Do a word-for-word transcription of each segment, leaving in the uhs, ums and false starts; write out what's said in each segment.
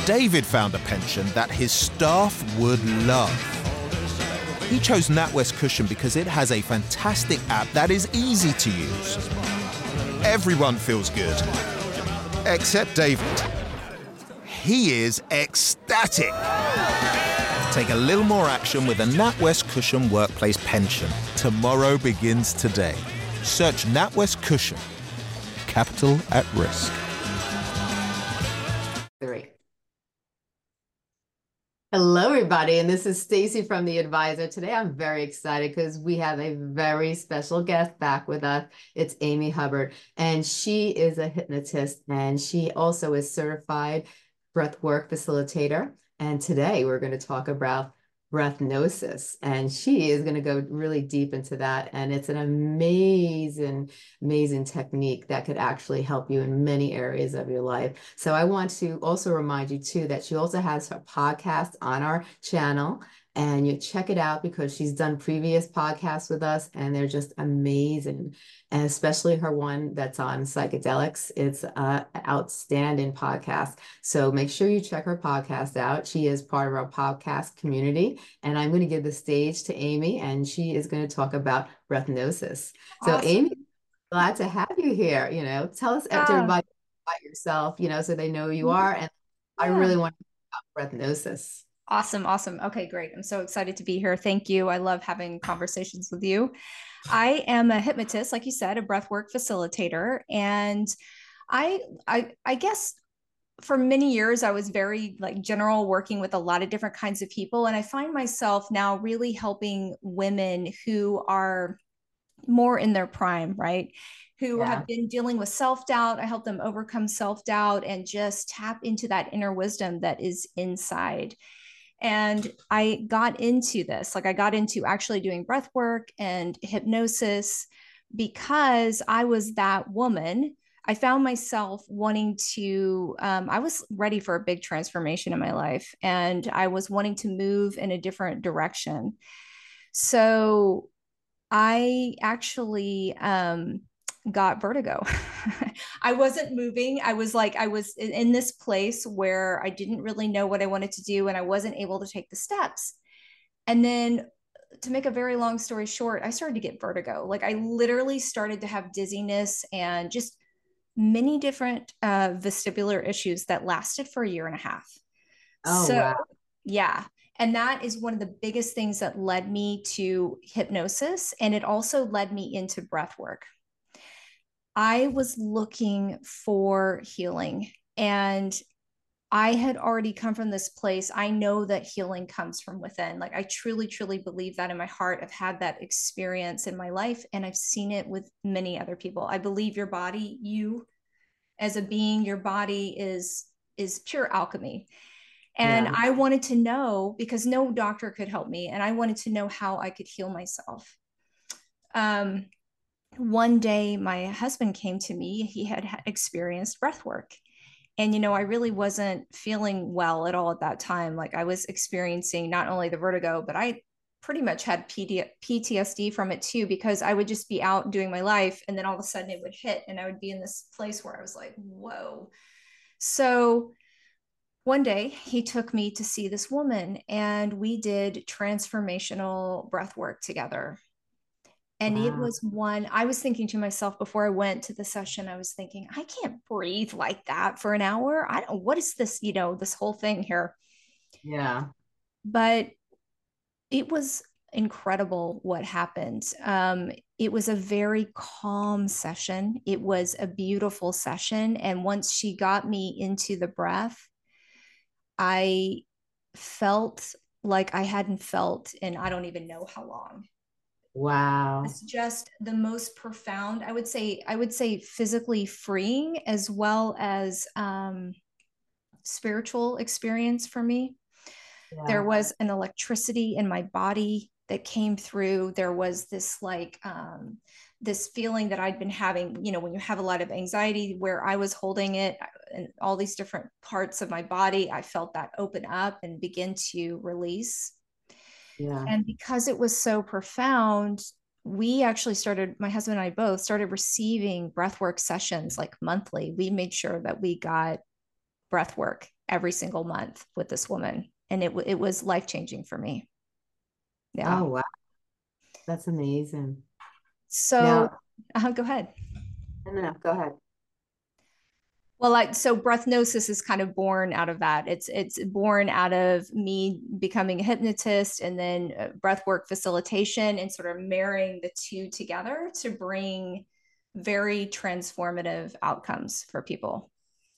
David found a pension that his staff would love. He chose NatWest Cushion because it has a fantastic app that is easy to use. Everyone feels good, except David. He is ecstatic. Take a little more action with a NatWest Cushion Workplace Pension. Tomorrow begins today. Search NatWest Cushion. Capital at risk. Three. Hello, everybody, and this is Stacy from The Advisor. Today, I'm very excited because we have a very special guest back with us. It's Amy Hubbard, and she is a hypnotist, and she also is certified breathwork facilitator. And today, we're going to talk about breathnosis, and she is going to go really deep into that. And it's an amazing, amazing technique that could actually help you in many areas of your life. So I want to also remind you too that she also has her podcast on our channel, and you check it out because she's done previous podcasts with us and they're just amazing. And especially her one that's on psychedelics. It's an outstanding podcast. So make sure you check her podcast out. She is part of our podcast community. And I'm going to give the stage to Amy, and she is going to talk about breathnosis. Awesome. So Amy, glad to have you here. You know, tell us Yeah. to everybody about yourself, you know, so they know who you are. And Yeah. I really want to talk about breathnosis. Awesome. Awesome. Okay, great. I'm so excited to be here. Thank you. I love having conversations with you. I am a hypnotist, like you said, a breathwork facilitator. And I, I, I guess for many years, I was very like general, working with a lot of different kinds of people. And I find myself now really helping women who are more in their prime, right? Who Yeah. have been dealing with self-doubt. I help them overcome self-doubt and just tap into that inner wisdom that is inside. And I got into this, like I got into actually doing breath work and hypnosis because I was that woman. I found myself wanting to, um, I was ready for a big transformation in my life, and I was wanting to move in a different direction. So I actually um, got vertigo. I wasn't moving. I was like, I was in this place where I didn't really know what I wanted to do, and I wasn't able to take the steps. And then, to make a very long story short, I started to get vertigo. Like I literally started to have dizziness and just many different uh, vestibular issues that lasted for a year and a half. Oh, so, wow. Yeah. And that is one of the biggest things that led me to hypnosis. And it also led me into breath work. I was looking for healing, and I had already come from this place. I know that healing comes from within. Like I truly, truly believe that in my heart. I've had that experience in my life, and I've seen it with many other people. I believe your body, you as a being, your body is, is pure alchemy. And Yeah. I wanted to know, because no doctor could help me, and I wanted to know how I could heal myself. Um, one day my husband came to me. He had experienced breath work. And, you know, I really wasn't feeling well at all at that time. Like I was experiencing not only the vertigo, but I pretty much had P T S D from it too, because I would just be out doing my life, and then all of a sudden it would hit, and I would be in this place where I was like, whoa. So one day he took me to see this woman, and we did transformational breath work together. And wow. It was one, I was thinking to myself before I went to the session, I was thinking, I can't breathe like that for an hour. I don't, what is this, you know, this whole thing here? Yeah. But it was incredible what happened. Um, it was a very calm session. It was a beautiful session. And once she got me into the breath, I felt like I hadn't felt in, I don't even know how long. Wow. It's just the most profound, I would say, I would say physically freeing as well as um, spiritual experience for me. Yeah. There was an electricity in my body that came through. There was this like, um, this feeling that I'd been having, you know, when you have a lot of anxiety, where I was holding it and all these different parts of my body, I felt that open up and begin to release. Yeah. And because it was so profound, we actually started, my husband and I both started receiving breathwork sessions like monthly. We made sure that we got breathwork every single month with this woman. And it, it was life-changing for me. Yeah. Oh, wow. That's amazing. So Now, uh, go ahead. no, no, no, go ahead. Well, like, so Breathnosis is kind of born out of that. It's it's born out of me becoming a hypnotist and then uh, breathwork facilitation and sort of marrying the two together to bring very transformative outcomes for people.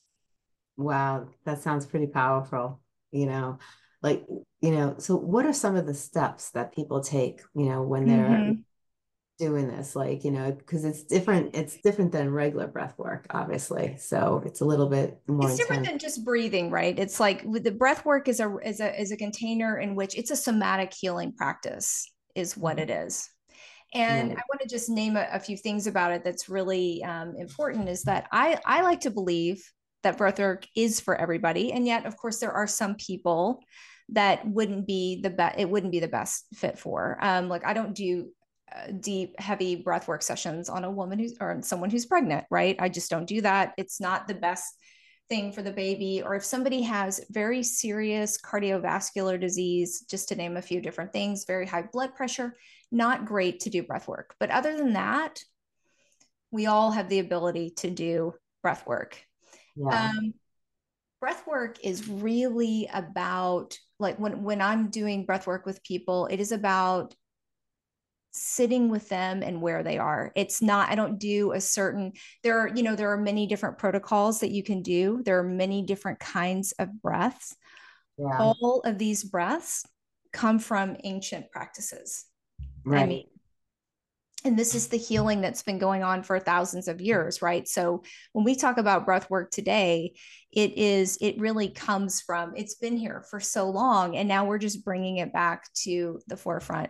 Wow, that sounds pretty powerful. You know, like, you know, so what are some of the steps that people take, you know, when they're Mm-hmm. doing this? Like, you know, because it's different, it's different than regular breath work, obviously. So it's a little bit more It's different intense. than just breathing, right? It's like with the breath work is a is a is a container in which it's a somatic healing practice, is what it is. And I Right. want to just name a, a few things about it that's really um, important. Is that I I like to believe that breathwork is for everybody, and yet, of course, there are some people that wouldn't be the best. It wouldn't be the best fit for. Um, like I don't do uh, deep, heavy breathwork sessions on a woman who's or someone who's pregnant, right? I just don't do that. It's not the best thing for the baby. Or if somebody has very serious cardiovascular disease, just to name a few different things, very high blood pressure, not great to do breath work. But other than that, we all have the ability to do breath work. Yeah. Um, breath work is really about, like, when when I'm doing breath work with people, it is about sitting with them and where they are. It's not, I don't do a certain, there are, you know, there are many different protocols that you can do. There are many different kinds of breaths. Yeah. All of these breaths come from ancient practices. I Right. mean, and this is the healing that's been going on for thousands of years, right? So when we talk about breath work today, it is, it really comes from, it's been here for so long, and now we're just bringing it back to the forefront.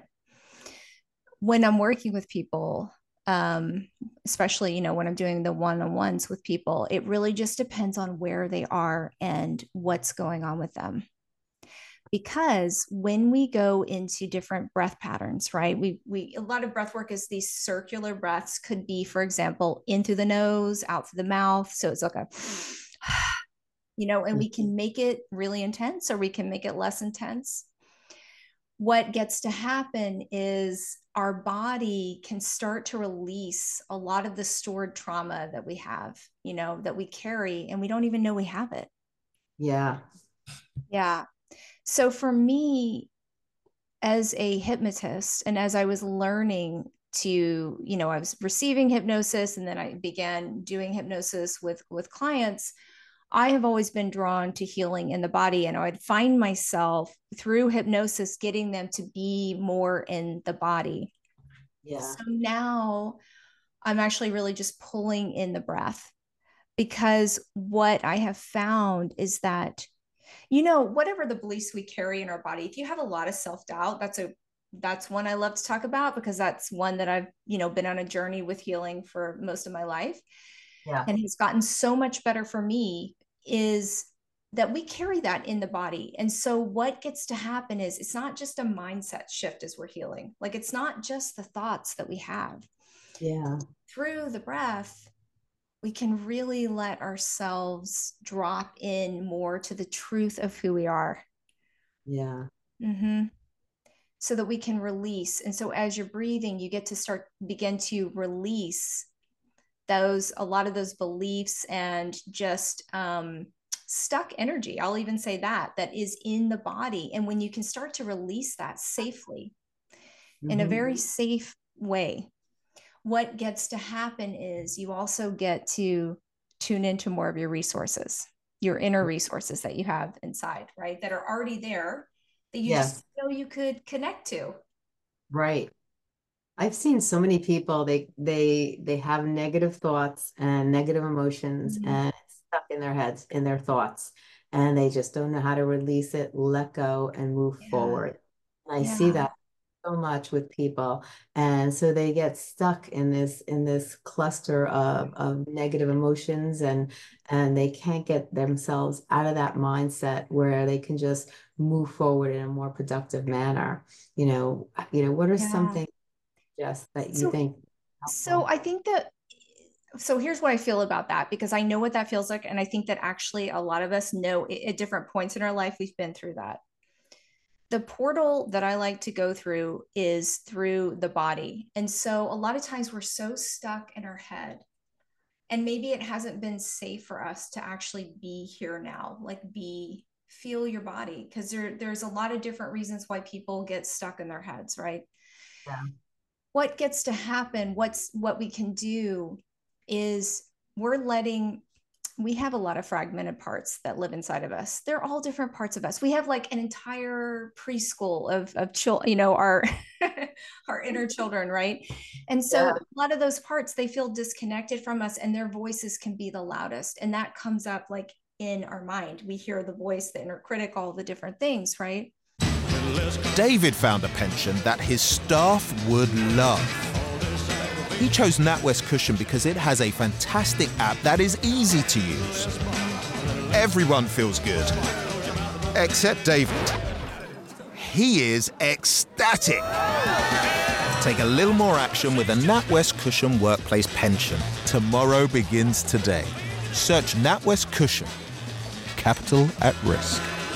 When I'm working with people, um, especially, you know, when I'm doing the one-on-ones with people, it really just depends on where they are and what's going on with them. Because when we go into different breath patterns, right? We we a lot of breath work is these circular breaths, could be, for example, in through the nose, out through the mouth. So it's like a, you know, and we can make it really intense or we can make it less intense. What gets to happen is our body can start to release a lot of the stored trauma that we have, you know, that we carry, and we don't even know we have it. Yeah. Yeah. So for me, as a hypnotist, and as I was learning to, you know, I was receiving hypnosis and then I began doing hypnosis with with clients, I have always been drawn to healing in the body, and I'd find myself through hypnosis getting them to be more in the body. Yeah. So now I'm actually really just pulling in the breath, because what I have found is that, you know, whatever the beliefs we carry in our body, if you have a lot of self-doubt, that's a that's one I love to talk about, because that's one that I've, you know, been on a journey with healing for most of my life. Yeah. And it's gotten so much better for me, is that we carry that in the body. And so what gets to happen is it's not just a mindset shift as we're healing. Like, it's not just the thoughts that we have. Yeah. Through the breath, we can really let ourselves drop in more to the truth of who we are. Yeah. Mm-hmm. So that we can release. And so as you're breathing, you get to start, begin to release those, a lot of those beliefs and just um, stuck energy. I'll even say that, that is in the body. And when you can start to release that safely, mm-hmm. in a very safe way, what gets to happen is you also get to tune into more of your resources, your inner resources that you have inside, right? That are already there, that you Yes. just know you could connect to. Right. I've seen so many people, they they they have negative thoughts and negative emotions, Mm-hmm. and it's stuck in their heads, in their thoughts, and they just don't know how to release it, let go, and move Yeah. forward. And I Yeah. see that so much with people, and so they get stuck in this in this cluster of of negative emotions, and and they can't get themselves out of that mindset where they can just move forward in a more productive manner. You know, you know, what are Yeah. some things, Jess, that you So, think so helpful? I think that so here's what I feel about that, because I know what that feels like. And I think that actually a lot of us know at different points in our life, we've been through that. The portal that I like to go through is through the body. And so a lot of times we're so stuck in our head, and maybe it hasn't been safe for us to actually be here now, like be, feel your body. Cause there, there's a lot of different reasons why people get stuck in their heads, right? Yeah. What gets to happen, what's what we can do is we're letting, we have a lot of fragmented parts that live inside of us. They're all different parts of us. We have like an entire preschool of of children, you know, our our inner children, right? And so Yeah. a lot of those parts, they feel disconnected from us, and their voices can be the loudest. And that comes up like in our mind. We hear the voice, the inner critic, all the different things, right? David found a pension that his staff would love. He chose NatWest Cushion because it has a fantastic app that is easy to use. Everyone feels good, except David. He is ecstatic. Take a little more action with a NatWest Cushion Workplace Pension. Tomorrow begins today. Search NatWest Cushion. Capital at risk.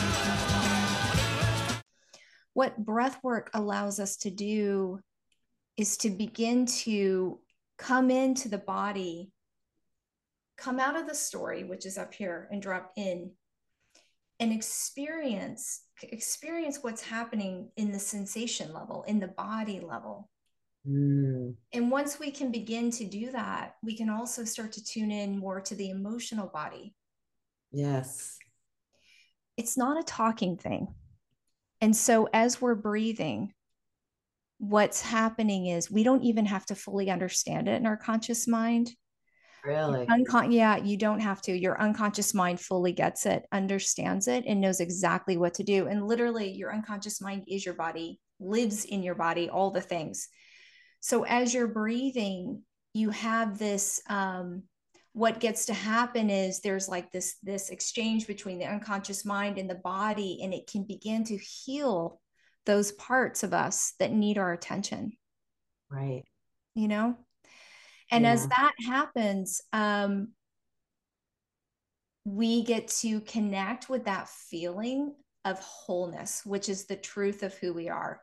What breath work allows us to do is to begin to come into the body, come out of the story, which is up here, and drop in and experience, experience what's happening in the sensation level, in the body level. Mm. And once we can begin to do that, we can also start to tune in more to the emotional body. Yes. It's not a talking thing. And so as we're breathing, what's happening is we don't even have to fully understand it in our conscious mind. Really? Uncon- yeah, you don't have to. Your unconscious mind fully gets it, understands it, and knows exactly what to do. And literally, your unconscious mind is your body, lives in your body, all the things. So as you're breathing, you have this, um, what gets to happen is there's like this, this exchange between the unconscious mind and the body, and it can begin to heal those parts of us that need our attention. Right. You know? And yeah. As that happens, um, we get to connect with that feeling of wholeness, which is the truth of who we are.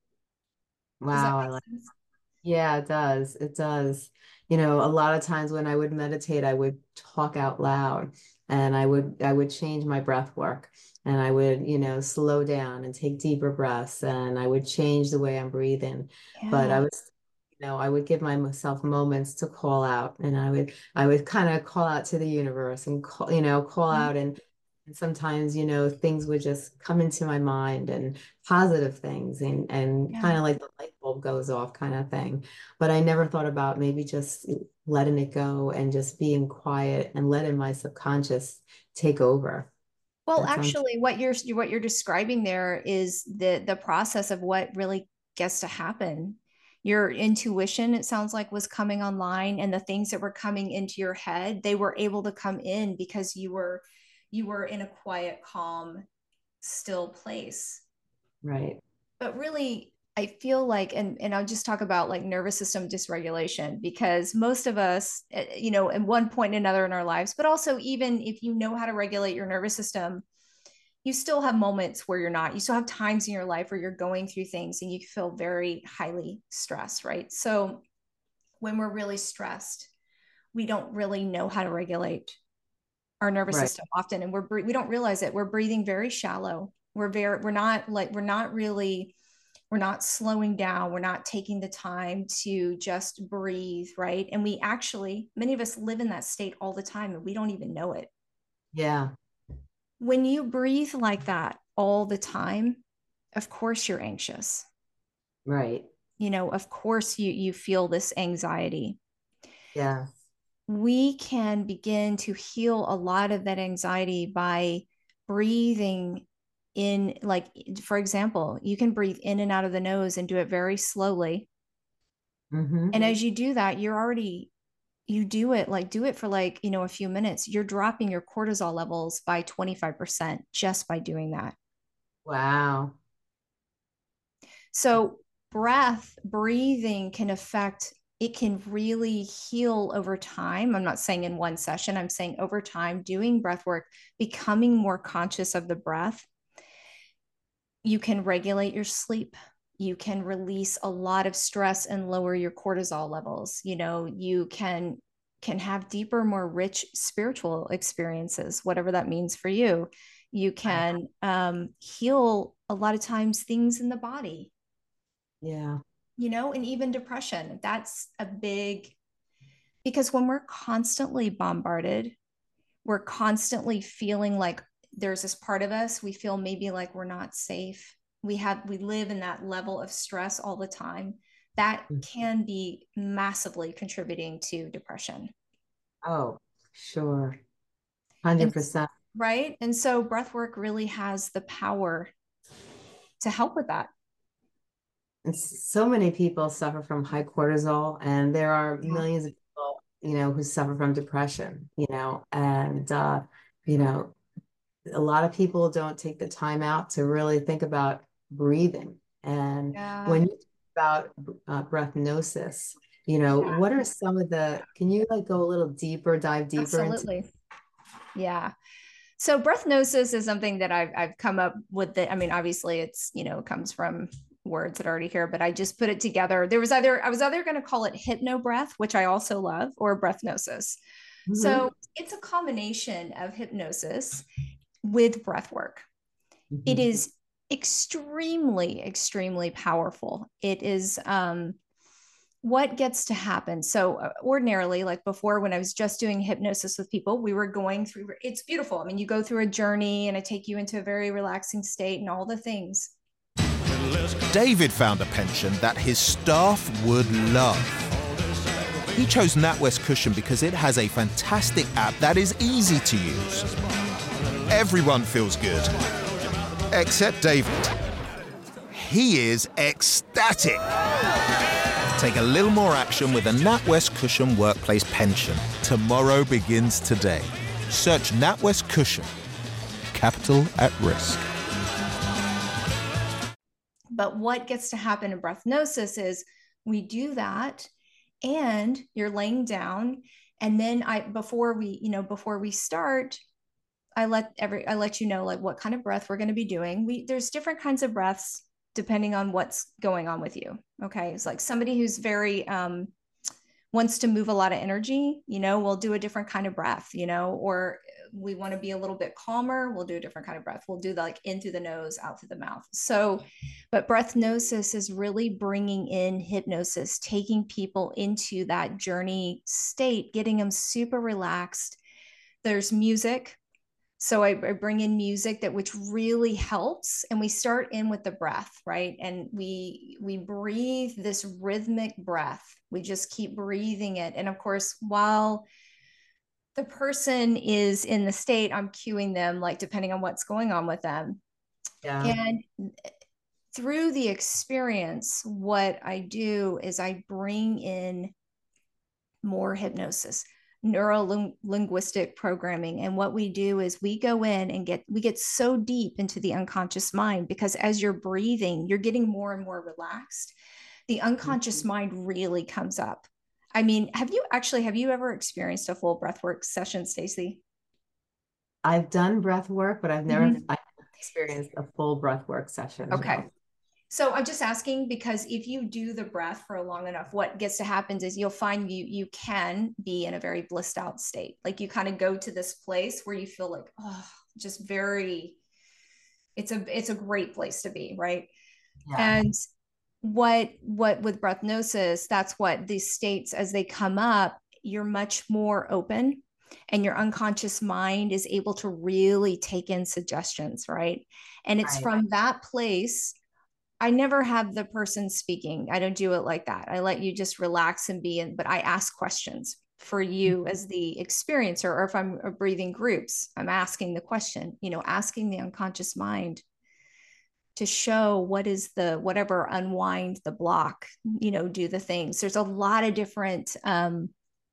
Wow. I like sense? Yeah, it does. It does. You know, a lot of times when I would meditate, I would talk out loud, and I would, I would change my breath work, and I would, you know, slow down and take deeper breaths, and I would change the way I'm breathing. Yeah. But I was, you know, I would give myself moments to call out, and I would, I would kind of call out to the universe and call, you know, call mm-hmm. out and And sometimes, you know, things would just come into my mind, and positive things, and, and yeah. kind of like the light bulb goes off kind of thing. But I never thought about maybe just letting it go and just being quiet and letting my subconscious take over. Well, that actually, sounds- what you're what you're describing there is the the process of what really gets to happen. Your intuition, it sounds like, was coming online, and the things that were coming into your head, they were able to come in because you were you were in a quiet, calm, still place. Right. But really, I feel like, and, and I'll just talk about like nervous system dysregulation, because most of us, you know, at one point or another in our lives, but also even if you know how to regulate your nervous system, you still have moments where you're not, you still have times in your life where you're going through things and you feel very highly stressed, right? So when we're really stressed, we don't really know how to regulate our nervous right. system often, and we're we don't realize it. We're breathing very shallow. We're very we're not like we're not really we're not slowing down. We're not taking the time to just breathe, right? And we actually, many of us live in that state all the time, and we don't even know it. Yeah. When you breathe like that all the time, of course you're anxious. Right. You know, of course you you feel this anxiety. Yeah. We can begin to heal a lot of that anxiety by breathing in, like, for example, you can breathe in and out of the nose and do it very slowly. Mm-hmm. And as you do that, you're already, you do it like, do it for like, you know, a few minutes, you're dropping your cortisol levels by twenty-five percent just by doing that. Wow. So breath, breathing can affect it can really heal over time. I'm not saying in one session, I'm saying over time, doing breath work, becoming more conscious of the breath. You can regulate your sleep. You can release a lot of stress and lower your cortisol levels. You know, you can can have deeper, more rich spiritual experiences, whatever that means for you. You can um, heal a lot of times things in the body. Yeah. You know, and even depression. That's a big, because when we're constantly bombarded, we're constantly feeling like there's this part of us, we feel maybe like we're not safe. We have, we live in that level of stress all the time. That can be massively contributing to depression. Oh, sure. one hundred percent. And, right. And so breath work really has the power to help with that. And so many people suffer from high cortisol, and there are millions of people, you know, who suffer from depression, you know, and, uh, you know, a lot of people don't take the time out to really think about breathing. And Yeah. when you talk about uh, breathnosis, you know, Yeah. what are some of the, can you like go a little deeper, dive deeper Absolutely. into? Yeah. So breathnosis is something that I've, I've come up with. The, I mean, obviously it's, you know, comes from words that are already here, but I just put it together. There was either, I was either going to call it hypno breath, which I also love, or breathnosis. Mm-hmm. So it's a combination of hypnosis with breath work. Mm-hmm. It is extremely, extremely powerful. It is, um, what gets to happen. So ordinarily, like before, when I was just doing hypnosis with people, we were going through, it's beautiful. I mean, you go through a journey and I take you into a very relaxing state and all the things. David found a pension that his staff would love. He chose NatWest Cushion because it has a fantastic app that is easy to use. Everyone feels good, except David. He is ecstatic. Take a little more action with a NatWest Cushion Workplace Pension. Tomorrow begins today. Search NatWest Cushion. Capital at risk. But what gets to happen in breathnosis is we do that and you're laying down. And then I, before we, you know, before we start, I let every, I let you know like what kind of breath we're going to be doing. We, there's different kinds of breaths depending on what's going on with you. Okay. It's like somebody who's very, um, wants to move a lot of energy, you know, we'll do a different kind of breath, you know, or we want to be a little bit calmer, we'll do a different kind of breath. We'll do the, like in through the nose, out through the mouth. So, but breathnosis is really bringing in hypnosis, taking people into that journey state, getting them super relaxed. There's music. So I, I bring in music that which really helps, and we start in with the breath, right? And we we breathe this rhythmic breath. We just keep breathing it. And of course, while the person is in the state, I'm cueing them, like depending on what's going on with them. Yeah. And through the experience, what I do is I bring in more hypnosis, neuro-linguistic programming. And what we do is we go in and get, we get so deep into the unconscious mind, because as you're breathing, you're getting more and more relaxed. The unconscious mm-hmm. mind really comes up. I mean, have you actually, have you ever experienced a full breathwork session, Stacey? I've done breath work, but I've never mm-hmm. I've experienced a full breath work session. Okay. No. So I'm just asking because if you do the breath for long enough, what gets to happen is you'll find you you can be in a very blissed out state. Like you kind of go to this place where you feel like, oh, just very, it's a it's a great place to be, right? Yeah. And what what with breathnosis, that's what these states as they come up, you're much more open and your unconscious mind is able to really take in suggestions, right? And it's right. from that place. I never have the person speaking. I don't do it like that. I let you just relax and be in, but I ask questions for you as the experiencer, or if I'm breathing groups, I'm asking the question, you know, asking the unconscious mind to show what is the, whatever, unwind the block, you know, do the things. There's a lot of different um,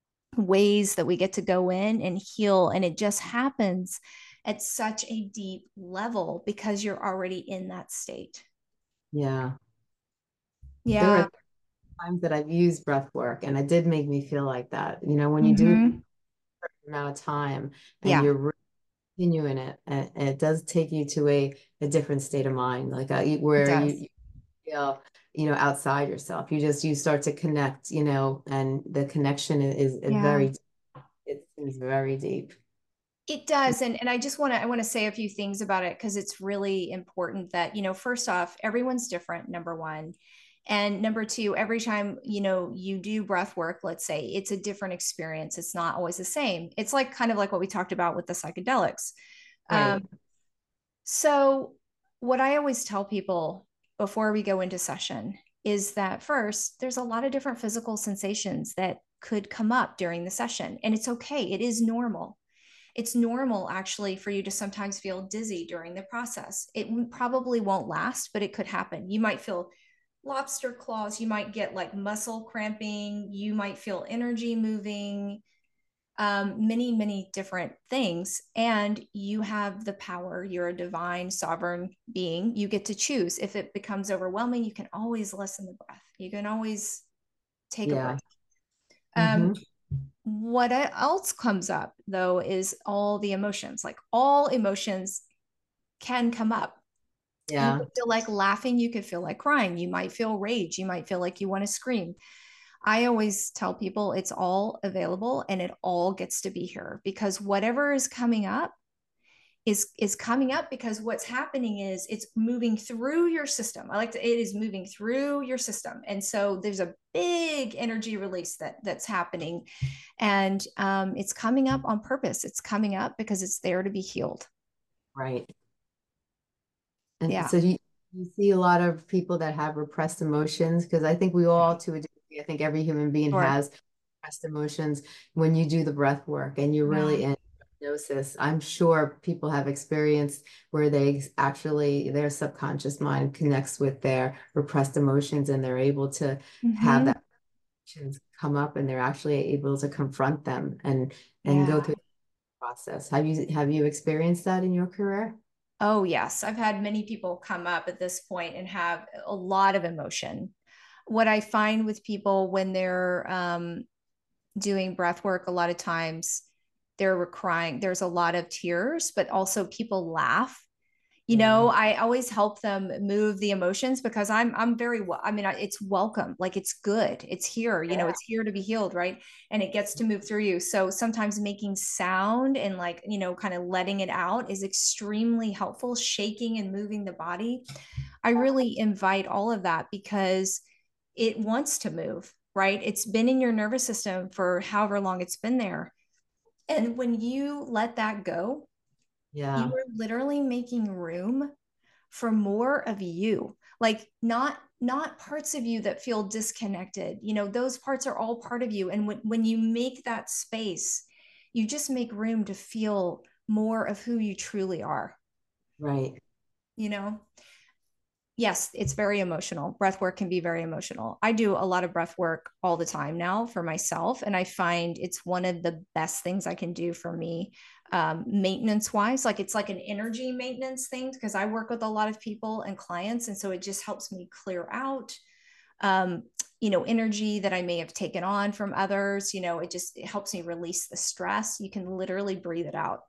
ways that we get to go in and heal. And it just happens at such a deep level because you're already in that state. Yeah. Yeah. There are, times that I've used breath work, and it did make me feel like that. You know, when you do it Mm-hmm. for an amount of time and Yeah, you're continuing it, and, and it does take you to a, a different state of mind, like uh, it where you, does. you feel, you know, outside yourself. You just, you start to connect, you know, and the connection is, is Yeah. very, it seems very deep. It does. And, and I just want to, I want to say a few things about it because it's really important that, you know, first off, everyone's different, number one. And number two, every time, you know, you do breath work, let's say it's a different experience. It's not always the same. It's like kind of like what we talked about with the psychedelics. Um, Right. so what I always tell people before we go into session is that first, there's a lot of different physical sensations that could come up during the session. And it's okay. It is normal. It's normal actually for you to sometimes feel dizzy during the process. It probably won't last, but it could happen. You might feel lobster claws, you might get like muscle cramping, you might feel energy moving, um, many, many different things. And you have the power. You're a divine, sovereign being. You get to choose. If it becomes overwhelming, you can always lessen the breath. You can always take a break. Yeah. Um, Hmm. what else comes up though is all the emotions. Like all emotions can come up. You Yeah. could feel like laughing, you could feel like crying, you might feel rage, you might feel like you want to scream. I always tell people it's all available and it all gets to be here because whatever is coming up is is coming up because what's happening is it's moving through your system. I like to it is moving through your system, and so there's a big energy release that that's happening, and um, it's coming up on purpose. It's coming up because it's there to be healed. Right. And Yeah, so you, you see a lot of people that have repressed emotions, because I think we all, to a degree, I think every human being sure. has repressed emotions. When you do the breath work and you're Yeah. really in hypnosis, I'm sure people have experienced where they actually, their subconscious mind connects with their repressed emotions and they're able to have Mm-hmm. that emotions come up and they're actually able to confront them and and go Yeah. through the process. Have you have you experienced that in your career? Oh, yes. I've had many people come up at this point and have a lot of emotion. What I find with people when they're um, doing breath work, a lot of times they're crying. There's a lot of tears, but also people laugh. You Yeah. know, I always help them move the emotions because I'm I'm very well. I mean, it's welcome, like it's good, it's here. You know, Yeah. it's here to be healed, right? And it gets to move through you. So sometimes making sound and like you know, kind of letting it out is extremely helpful. Shaking and moving the body. I really invite all of that because it wants to move, right? It's been in your nervous system for however long it's been there. And when you let that go, you Yeah. are literally making room for more of you. Like not not parts of you that feel disconnected. You know, those parts are all part of you. And when, when you make that space, you just make room to feel more of who you truly are, Right. you know? Yes, it's very emotional. Breath work can be very emotional. I do a lot of breath work all the time now for myself, and I find it's one of the best things I can do for me, um, maintenance wise. Like it's like an energy maintenance thing because I work with a lot of people and clients, and so it just helps me clear out, um, you know, energy that I may have taken on from others. You know, it just it helps me release the stress. You can literally breathe it out.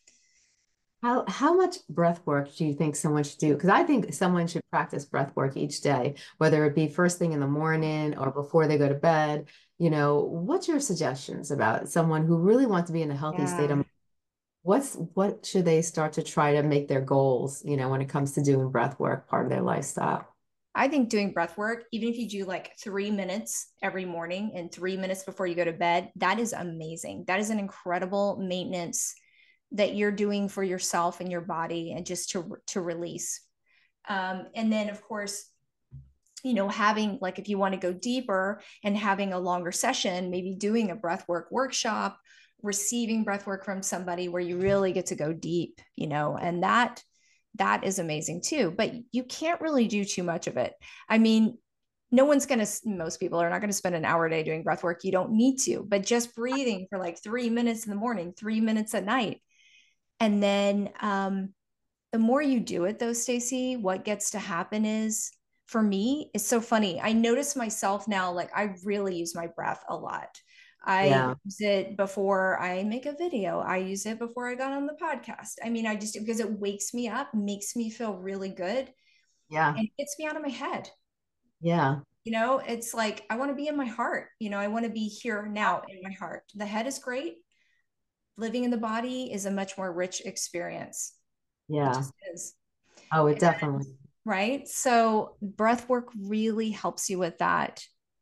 How how much breath work do you think someone should do? Because I think someone should practice breath work each day, whether it be first thing in the morning or before they go to bed. You know, what's your suggestions about someone who really wants to be in a healthy state Yeah. of what's what should they start to try to make their goals, you know, when it comes to doing breath work part of their lifestyle? I think doing breath work, even if you do like three minutes every morning and three minutes before you go to bed, that is amazing. That is an incredible maintenance that you're doing for yourself and your body and just to, to release. Um, and then, of course, you know, having like if you want to go deeper and having a longer session, maybe doing a breath work workshop, receiving breath work from somebody where you really get to go deep, you know, and that that is amazing too. But you can't really do too much of it. I mean, no one's going to, most people are not going to spend an hour a day doing breath work. You don't need to, but just breathing for like three minutes in the morning, three minutes at night. And then um, the more you do it though, Stacey, what gets to happen is for me, it's so funny. I notice myself now, like I really use my breath a lot. I Yeah. use it before I make a video. I use it before I got on the podcast. I mean, I just, because it wakes me up, makes me feel really good, Yeah. and gets me out of my head. Yeah. You know, it's like, I want to be in my heart. You know, I want to be here now in my heart. The head is great. Living in the body is a much more rich experience. It Yeah. just is. Oh, it And, definitely. right. So breath work really helps you with that.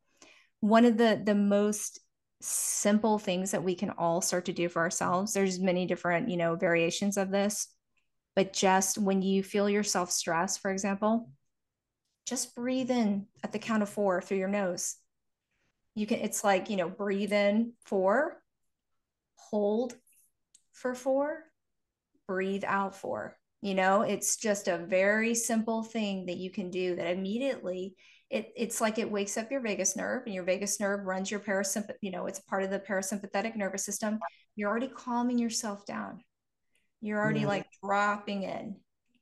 One of the, the most simple things that we can all start to do for ourselves, there's many different, you know, variations of this, but just when you feel yourself stressed, for example, just breathe in at the count of four through your nose. You can, it's like, you know, breathe in four, hold for four, breathe out four. You know, it's just a very simple thing that you can do that immediately it, it's like it wakes up your vagus nerve, and your vagus nerve runs your parasympathetic, you know, it's a part of the parasympathetic nervous system. You're already calming yourself down. You're already Yeah. like dropping in.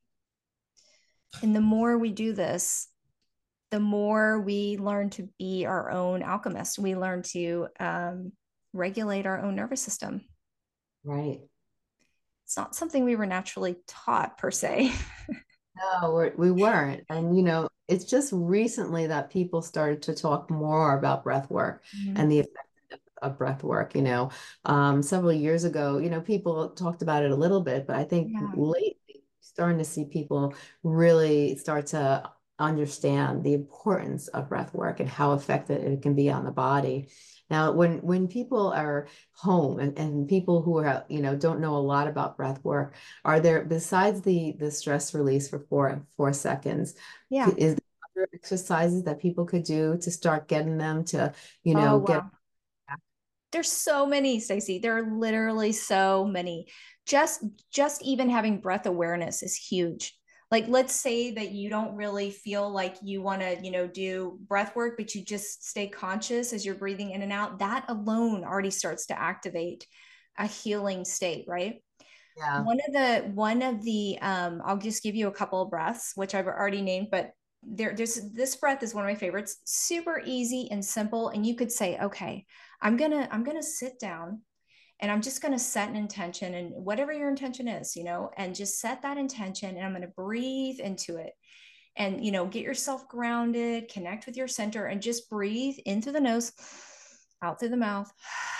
And the more we do this, the more we learn to be our own alchemist. We learn to um, regulate our own nervous system. Right. It's not something we were naturally taught per se. No, we're, we weren't. And, you know, it's just recently that people started to talk more about breath work Mm-hmm. and the effect of breath work. You know, um, several years ago, you know, people talked about it a little bit, but I think Yeah. lately starting to see people really start to understand the importance of breath work and how effective it can be on the body. Now, when when people are home and, and people who are, you know, don't know a lot about breath work, are there, besides the the stress release for four four seconds, Yeah. is there other exercises that people could do to start getting them to, you Oh, know, get wow. There's so many, Stacey. There are literally so many. Just just even having breath awareness is huge. Like, let's say that you don't really feel like you want to, you know, do breath work, but you just stay conscious as you're breathing in and out. That alone already starts to activate a healing state, right? Yeah. One of the one of the um, I'll just give you a couple of breaths, which I've already named, but there, there's this breath is one of my favorites. Super easy and simple, and you could say, okay, I'm gonna I'm gonna sit down, and I'm just gonna set an intention, and whatever your intention is, you know, and just set that intention, and I'm gonna breathe into it, and you know, get yourself grounded, connect with your center, and just breathe in through the nose, out through the mouth.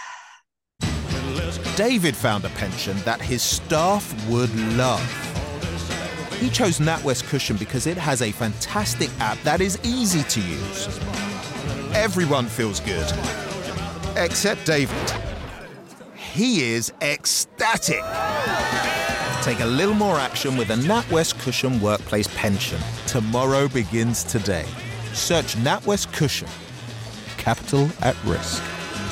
David found a pension that his staff would love. He chose NatWest Cushion because it has a fantastic app that is easy to use. Everyone feels good, except David. He is ecstatic. Take a little more action with a NatWest Cushion Workplace Pension. Tomorrow begins today. Search NatWest Cushion. Capital at risk.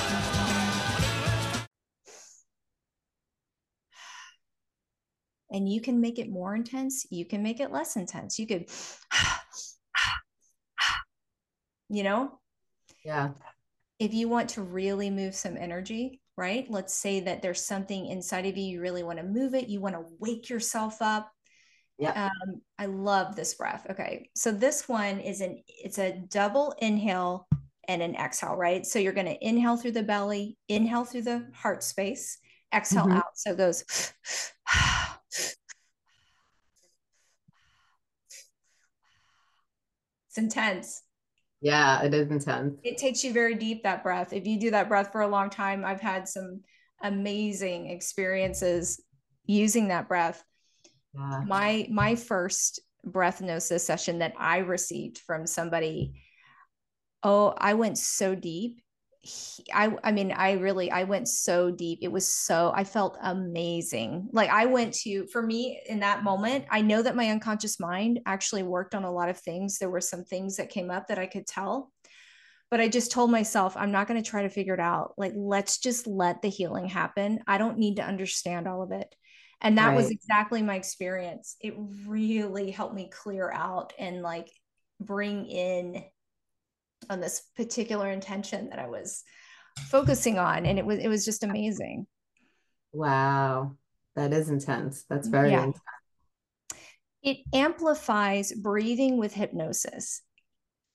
And you can make it more intense. You can make it less intense. You could, you know, Yeah. if you want to really move some energy, right? Let's say that there's something inside of you, you really want to move it. You want to wake yourself up. Yeah. Um, I love this breath. Okay. So this one is an, it's a double inhale and an exhale, right? So you're going to inhale through the belly, inhale through the heart space, exhale Mhm. out. So it goes, it's intense. Yeah, it is intense. It takes you very deep, that breath. If you do that breath for a long time, I've had some amazing experiences using that breath. Yeah. My my first breath hypnosis session that I received from somebody, oh, I went so deep. He, I I mean, I really I went so deep. It was so, I felt amazing. Like I went to, for me in that moment, I know that my unconscious mind actually worked on a lot of things. There were some things that came up that I could tell, but I just told myself, I'm not going to try to figure it out. Like, let's just let the healing happen. I don't need to understand all of it. And that was Right. exactly my experience. It really helped me clear out and like bring in on this particular intention that I was focusing on. And it was, it was just amazing. Wow. That is intense. That's very Yeah. intense. It amplifies breathing with hypnosis.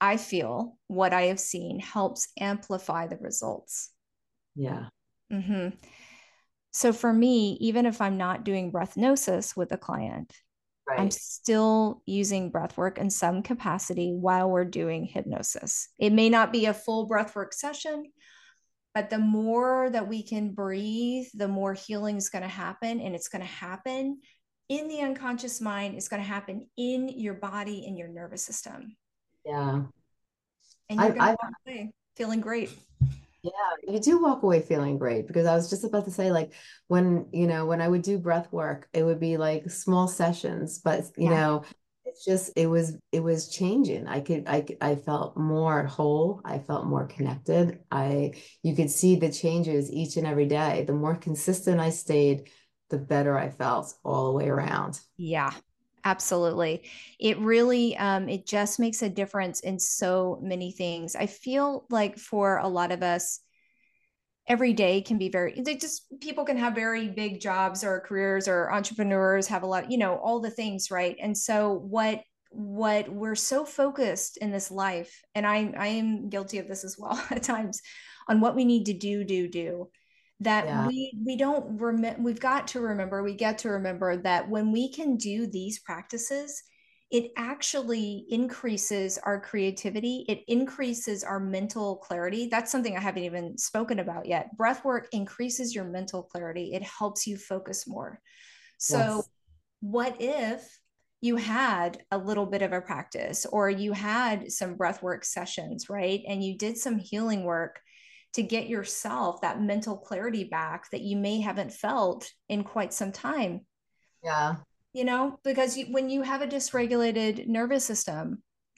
I feel what I have seen helps amplify the results. Yeah. Mm-hmm. So for me, even if I'm not doing breathnosis with a client, I'm Right. still using breath work in some capacity while we're doing hypnosis. It may not be a full breath work session, but the more that we can breathe, the more healing is going to happen. And it's going to happen in the unconscious mind. It's going to happen in your body, in your nervous system. Yeah. And you're I, going to I, walk away feeling great. yeah, you do walk away feeling great, because I was just about to say, like, when, you know, when I would do breath work, it would be like small sessions, but you Yeah. know, it's just, it was, it was changing. I could, I, c- I felt more whole. I felt more connected. I, you could see the changes each and every day. The more consistent I stayed, the better I felt all the way around. Yeah, absolutely. It really, um, it just makes a difference in so many things. I feel like for a lot of us, every day can be very, they just, people can have very big jobs or careers, or entrepreneurs have a lot, you know, all the things, right? And so what, what we're so focused in this life, and I, I am guilty of this as well at times, on what we need to do, do, do, that Yeah. we we don't remember. We've got to remember, we get to remember that when we can do these practices, it actually increases our creativity. It increases our mental clarity. That's something I haven't even spoken about yet. Breath work increases your mental clarity. It helps you focus more. So Yes. what if you had a little bit of a practice, or you had some breath work sessions, right? And you did some healing work to get yourself that mental clarity back that you may haven't felt in quite some time, Yeah. you know, because you, when you have a dysregulated nervous system,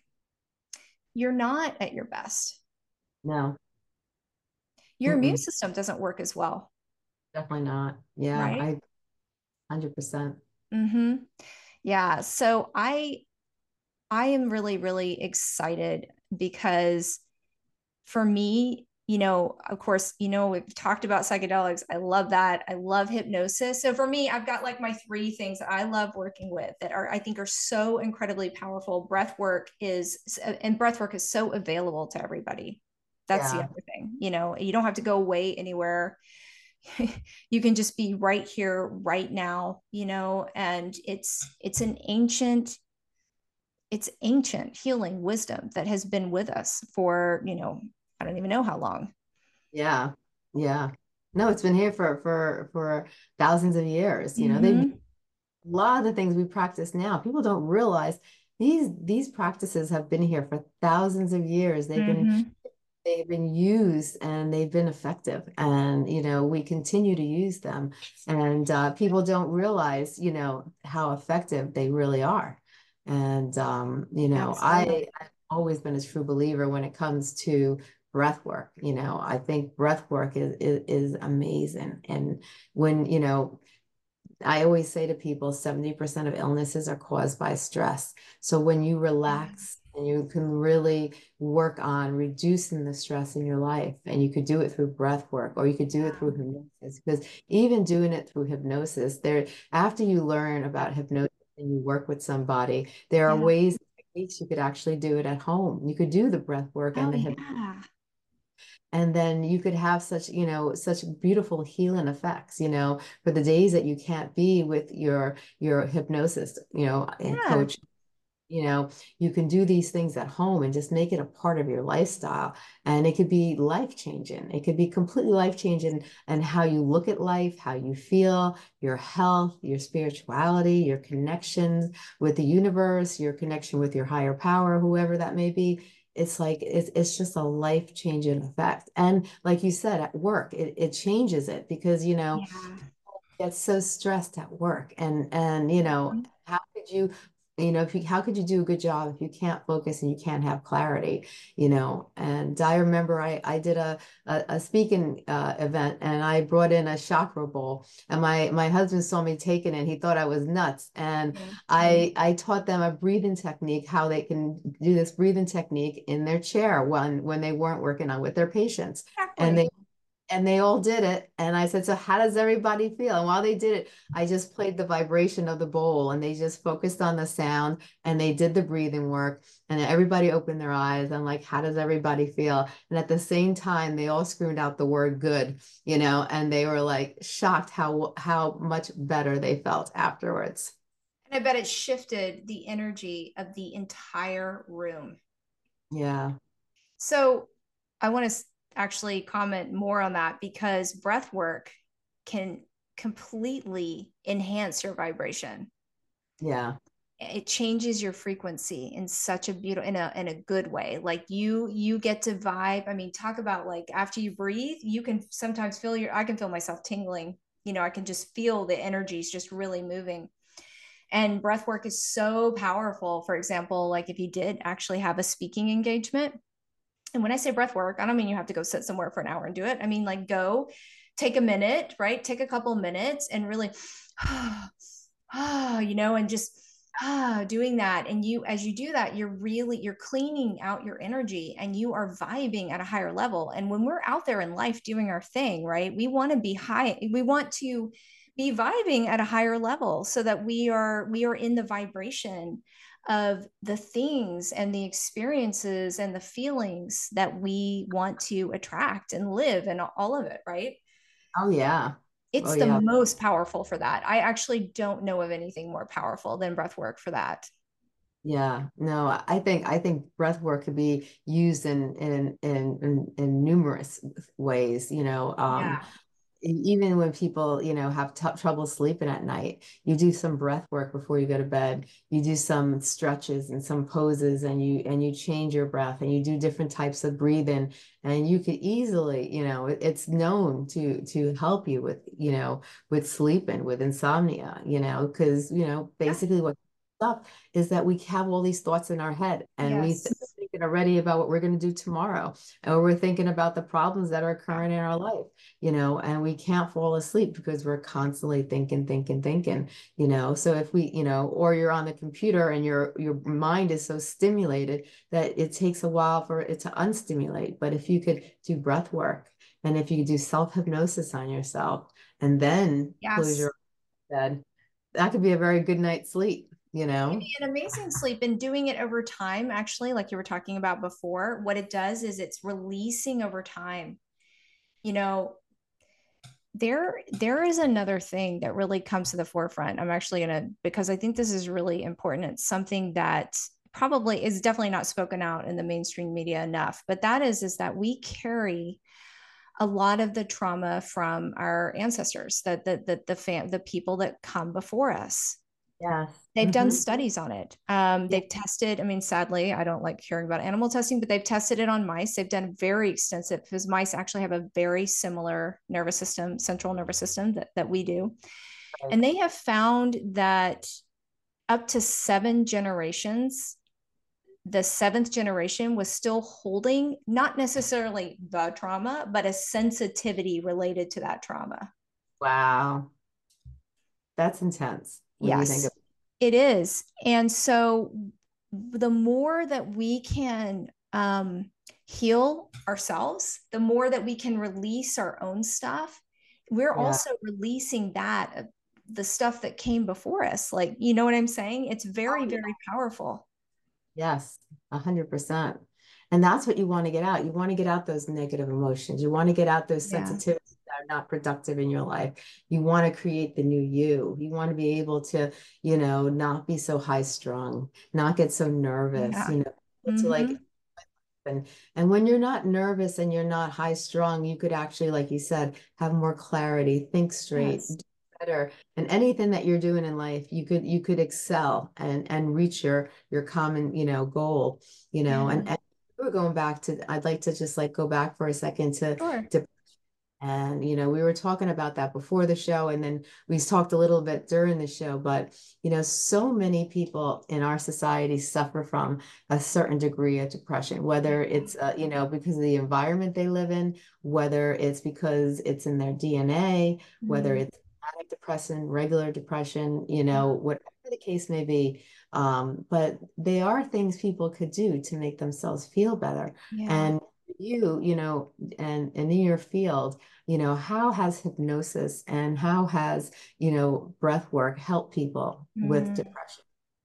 you're not at your best. No. Your immune Mm-mm. system doesn't work as well, Definitely not. Yeah. right? I one hundred percent. Mm-hmm. Yeah. So I I am really, really excited because for me, you know, of course, you know, we've talked about psychedelics. I love that. I love hypnosis. So for me, I've got like my three things that I love working with that are, I think, are so incredibly powerful. Breath work is, and breath work is so available to everybody. That's the Yeah. other thing. You know, you don't have to go away anywhere. You can just be right here, right now, you know, and it's, it's an ancient, it's ancient healing wisdom that has been with us for, you know, I don't even know how long. Yeah. Yeah. No, it's been here for for for thousands of years. You know, they've Mm-hmm. a lot of the things we practice now, people don't realize these these practices have been here for thousands of years. They've been Mm-hmm. they've been used and they've been effective. And you know, we continue to use them. And uh, people don't realize, you know, how effective they really are. And um, you know, Absolutely. I I've always been a true believer when it comes to breath work. You know, I think breath work is is, is amazing. And when, you know, I always say to people, seventy percent of illnesses are caused by stress. So when you relax and you can really work on reducing the stress in your life, and you could do it through breath work, or you could do it Yeah. through hypnosis, because even doing it through hypnosis, there, after you learn about hypnosis and you work with somebody, there are Yeah. ways you could actually do it at home. You could do the breath work and Oh, the hypnosis, yeah. and then you could have such, you know, such beautiful healing effects, you know, for the days that you can't be with your your hypnosis, you know, and Yeah. coach. You know, you can do these things at home and just make it a part of your lifestyle. And it could be life changing. It could be completely life changing, and how you look at life, how you feel, your health, your spirituality, your connections with the universe, your connection with your higher power, whoever that may be. It's like it's it's just a life changing effect. And like you said, at work, it, it changes it, because you know, Yeah. get so stressed at work, and and you know, how could you, you know, if you, how could you do a good job if you can't focus and you can't have clarity, you know? And I remember I I did a a, a speaking uh, event, and I brought in a chakra bowl, and my my husband saw me taking it, he thought I was nuts. And Mhm. I I taught them a breathing technique, how they can do this breathing technique in their chair when when they weren't working on with their patients. And Exactly. they And they all did it. And I said, so how does everybody feel? And while they did it, I just played the vibration of the bowl and they just focused on the sound and they did the breathing work. And everybody opened their eyes. I'm like, how does everybody feel? And at the same time, they all screamed out the word good, you know, and they were like shocked how how much better they felt afterwards. And I bet it shifted the energy of the entire room. Yeah. So I want to actually comment more on that because breath work can completely enhance your vibration. Yeah. It changes your frequency in such a beautiful, in a in a good way. Like you you get to vibe. I mean, talk about like after you breathe, you can sometimes feel your, I can feel myself tingling. You know, I can just feel the energies just really moving. And breath work is so powerful. For example, like if you did actually have a speaking engagement, and when I say breath work, I don't mean you have to go sit somewhere for an hour and do it. I mean, like go take a minute, right? Take a couple minutes and really, ah, you know, and just ah, doing that. And you, as you do that, you're really, you're cleaning out your energy and you are vibing at a higher level. And when we're out there in life doing our thing, right? We want to be high. We want to be vibing at a higher level so that we are, we are in the vibration of the things and the experiences and the feelings that we want to attract and live and all of it, right? Oh yeah. It's Oh the yeah. most powerful for that. I actually don't know of anything more powerful than breath work for that. Yeah, no, I think I think breath work could be used in in in in, in numerous ways, you know. Um, Yeah. e- even when people, you know, have t trouble sleeping at night, you do some breath work before you go to bed. You do some stretches and some poses, and you and you change your breath, and you do different types of breathing, and you could easily, you know, it, it's known to to help you with, you know, with sleeping, with insomnia, you know, because you know, Yeah. basically what up is that we have all these thoughts in our head and we th Yes. thinking already about what we're going to do tomorrow, or we're thinking about the problems that are Yeah. occurring in our life, you know, and we can't fall asleep because we're constantly thinking, thinking, thinking, you know. So if we, you know, or you're on the computer and your your mind is so stimulated that it takes a while for it to unstimulate. But if you could do breath work and if you could do self-hypnosis on yourself and then close Yes. your bed, that could be a very good night's sleep, you It can know. be an amazing sleep and doing it over time, actually, like you were talking about before, what it does is it's releasing over time. You know, there there is another thing that really comes to the forefront. I'm actually gonna, because I think this is really important. It's something that probably is definitely not spoken out in the mainstream media enough, but that is is that we carry a lot of the trauma from our ancestors, that the the the fam- the people that come before us. Yes. They've done Hmm. studies on it. Um, Yeah. they've tested, I mean, sadly, I don't like hearing about animal testing, but they've tested it on mice. They've done very extensive because mice actually have a very similar nervous system, central nervous system that, that we do. Right. And they have found that up to seven generations, the seventh generation was still holding not necessarily the trauma, but a sensitivity related to that trauma. Wow. That's intense when you think Yes, of it is. And so the more that we can um, heal ourselves, the more that we can release our own stuff, we're it. Yeah. also releasing that, uh, the stuff that came before us. Like, you know what I'm saying? It's very, Oh, yeah. very powerful. Yes, a hundred percent. And that's what you want to get out. You want to get out those negative emotions. You want to get out those Yeah. sensitivities that are not productive in your life. You want to create the new you. You want to be able to, you know, not be so high strung, not get so nervous, Yeah. you know, to Mm-hmm. like and and when you're not nervous and you're not high strung, you could actually, like you said, have more clarity, think straight, Yes. do better. And anything that you're doing in life, you could you could excel and and reach your your common, you know, goal, you know, Yeah. and, and we're going back to, I'd like to just like go back for a second to Sure. to and, you know, we were talking about that before the show, and then we talked a little bit during the show. But, you know, so many people in our society suffer from a certain degree of depression, whether it's, uh, you know, because of the environment they live in, whether it's because it's in their D N A, whether Mm. it's manic depression, regular depression, you know, Yeah. whatever the case may be. Um, but they are things people could do to make themselves feel better. Yeah. And you, you know, and, and in your field, you know, how has hypnosis and how has, you know, breath work helped people with Mm. depression?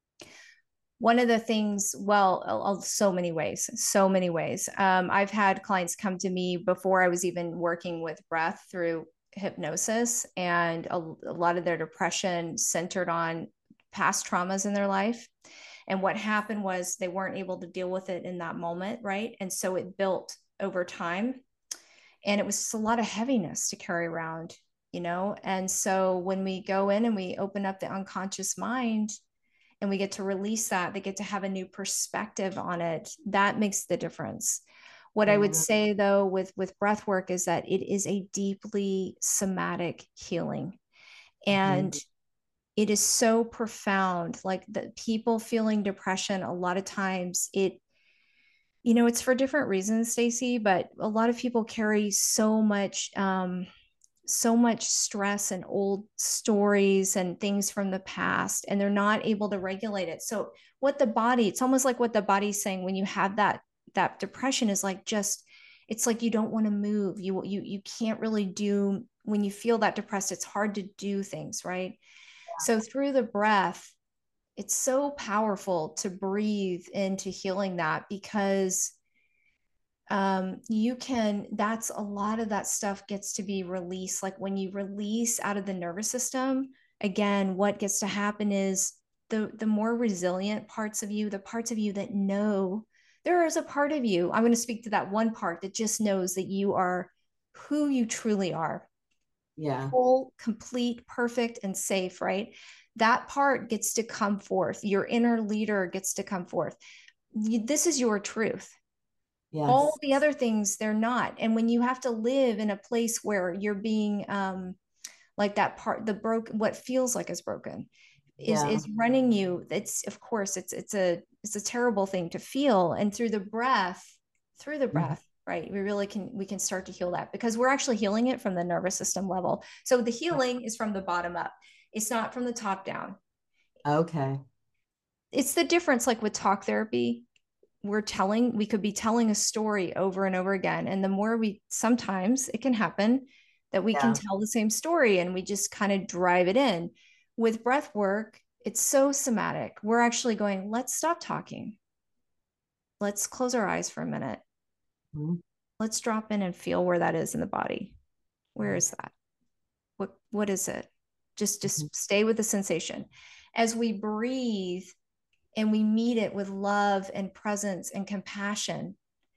One of the things, well, so many ways, so many ways. Um, I've had clients come to me before I was even working with breath through hypnosis, and a, a lot of their depression centered on past traumas in their life. And what happened was they weren't able to deal with it in that moment, right? And so it built over time. And it was a lot of heaviness to carry around, you know? And so when we go in and we open up the unconscious mind, and we get to release that, they get to have a new perspective on it. That makes the difference. What I would say though with with breath work is that it is a deeply somatic healing, and Mhm. it is so profound. Like the people feeling depression, a lot of times it, you know, it's for different reasons, Stacey, but a lot of people carry so much um so much stress and old stories and things from the past, and they're not able to regulate it. So what the body, it's almost like what the body's saying when you have that that depression is like, just, it's like you don't want to move. You you you can't really do, when you feel that depressed, it's hard to do things, right? So through the breath, it's so powerful to breathe into healing that, because um, you can, that's a lot of that stuff gets to be released. Like when you release out of the nervous system, again, what gets to happen is the the more resilient parts of you, the parts of you that know, there is a part of you, I'm going to speak to that one part that just knows that you are who you truly are, Yeah. whole, complete, perfect, and safe, right? That part gets to come forth. Your inner leader gets to come forth. This is your truth. All Yes. the other things, they're not. And when you have to live in a place where you're being um like that part, the broke, what feels like is broken is Yeah. is running you, it's, of course, it's it's a it's a terrible thing to feel. And through the breath, through the Mhm. breath, right, we really can, we can start to heal that, because we're actually healing it from the nervous system level. So the healing is from the bottom up, it's not from the top down. Okay. It's the difference, like with talk therapy, we're telling, we could be telling a story over and over again, and the more we, sometimes it can happen that we can Yeah. tell the same story and we just kind of drive it in. With breath work, it's so somatic. We're actually going, let's stop talking, let's close our eyes for a minute, Mhm. let's drop in and feel where that is in the body. Where Mhm. is that? what what is it? just Mhm. just stay with the sensation. As we breathe and we meet it with love and presence and compassion,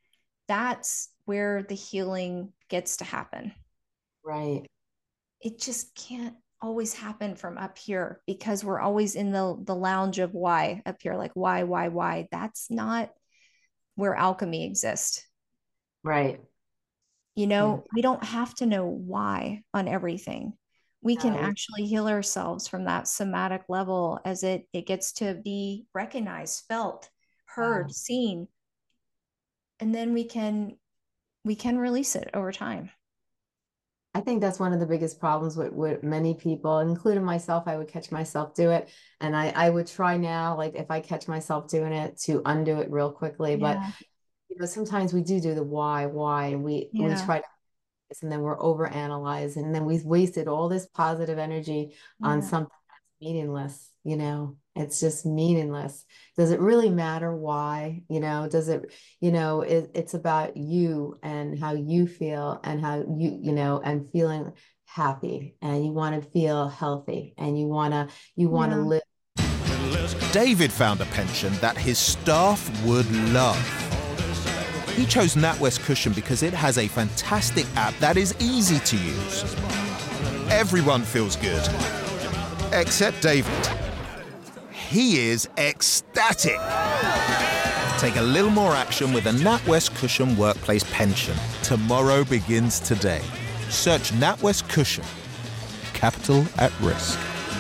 that's where the healing gets to happen. Right. It just can't always happen from up here, because we're always in the the lounge of why up here, like why why why. That's not where alchemy exists. Right. You Yeah. know, we don't have to know why on everything. We can No, we, actually heal ourselves from that somatic level as it it gets to be recognized, felt, yeah. heard, seen, and then we can we can release it over time. I think that's one of the biggest problems with, with many people, including myself. I would catch myself do it. And I, I would try now, like if I catch myself doing it, to undo it real quickly. But, Yeah. you know, sometimes we do do the why, why, and we, we Yeah. try to, and then we're over analyzing, and then we've wasted all this positive energy on Yeah. something that's meaningless, you know, it's just meaningless. Does it really matter why? You know, does it, you know, it, it's about you and how you feel and how you, you know, and feeling happy, and you want to feel healthy, and you want to, you want to Yeah. live. David found a pension that his staff would love. He chose NatWest Cushion because it has a fantastic app that is easy to use. Everyone feels good, except David. He is ecstatic. Take a little more action with a NatWest Cushion Workplace Pension. Tomorrow begins today. Search NatWest Cushion. Capital at risk.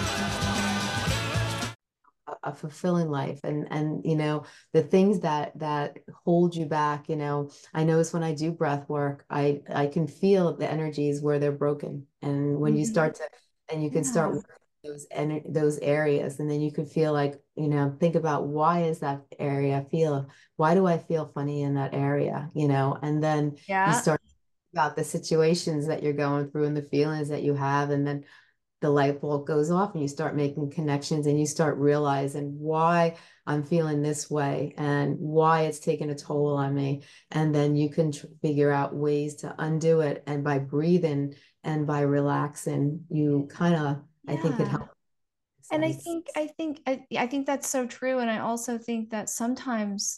A fulfilling life, and and you know, the things that that hold you back, you know, I notice when I do breath work, i i can feel the energies where they're broken, and when you Mhm. start to, and you can start Yeah. working those and those areas, and then you could feel like, you know, think about, why is that area feel, why do I feel funny in that area, you know, and then you Yeah. start about the situations that you're going through and the feelings that you have, and then the light bulb goes off and you start making connections and you start realizing why I'm feeling this way and why it's taking a toll on me. And then you can tr- figure out ways to undo it. And by breathing and by relaxing, you kind of, I think it Yeah. helps. And I Sense. think, I think, I, I think that's so true. And I also think that sometimes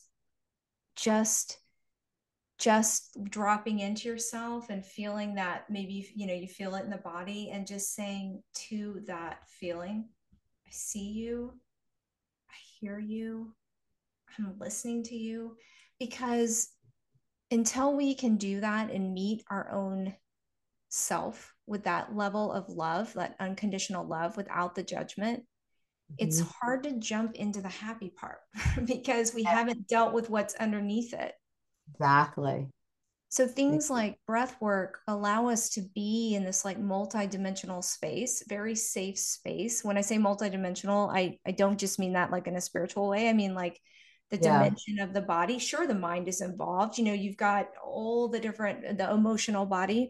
just, just dropping into yourself and feeling that maybe, you know, you feel it in the body and just saying to that feeling, I see you, I hear you, I'm listening to you. Because until we can do that and meet our own self with that level of love, that unconditional love without the judgment, it's Mhm. hard to jump into the happy part because we haven't dealt with what's underneath it. Exactly. So things like breath work allow us to be in this like multi-dimensional space, very safe space. When I say multi-dimensional, I, I don't just mean that like in a spiritual way. I mean like the Yeah. dimension of the body. Sure, the mind is involved. You know, you've got all the different, the emotional body,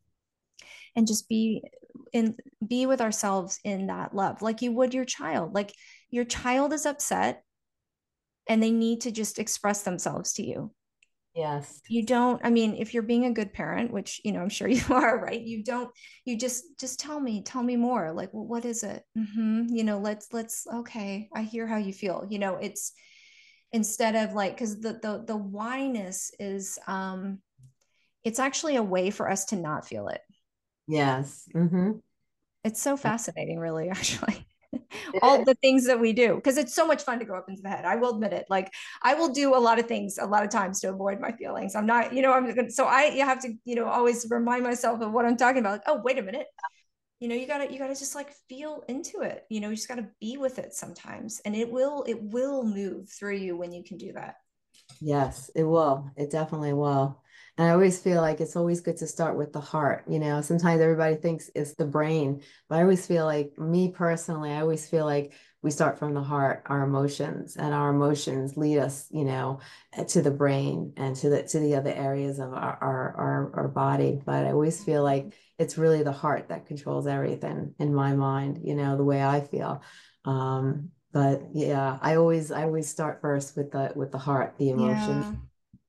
and just be in be with ourselves in that love, like you would your child. Like your child is upset and they need to just express themselves to you. Yes. You don't, I mean, if you're being a good parent, which, you know, I'm sure you are, right? You don't, you just, just tell me, tell me more. Like, well, what is it? Mm-hmm. You know, let's, let's, okay. I hear how you feel. You know, it's instead of like, cause the, the, the whyness is, um, it's actually a way for us to not feel it. Yes. Mm-hmm. It's so fascinating, really, actually. It All is. the things that we do, because it's so much fun to go up into the head. I will admit it. Like I will do a lot of things a lot of times to avoid my feelings. I'm not, you know, I'm so I you have to, you know, always remind myself of what I'm talking about. Like, oh, wait a minute. You know, you gotta, you gotta just like feel into it. You know, you just gotta be with it sometimes. And it will, it will move through you when you can do that. Yes, it will. It definitely will. And I always feel like it's always good to start with the heart. You know, sometimes everybody thinks it's the brain, but I always feel like, me personally, I always feel like we start from the heart, our emotions, and our emotions lead us, you know, eh, to the brain and to the to the other areas of our our our, our body. But I always feel like it's really the heart that controls everything in my mind, you know, the way I feel. Um, but yeah, I always I always start first with the with the heart, the emotion. Yeah.